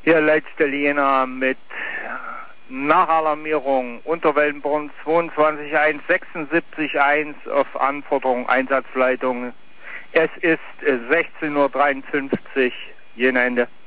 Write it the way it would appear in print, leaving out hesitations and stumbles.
Hier letzte Lena mit Nachalarmierung Unterwellenbrunnen 22.1.76.1 auf Anforderung Einsatzleitung. Es ist 16:53 Uhr, Jena Ende.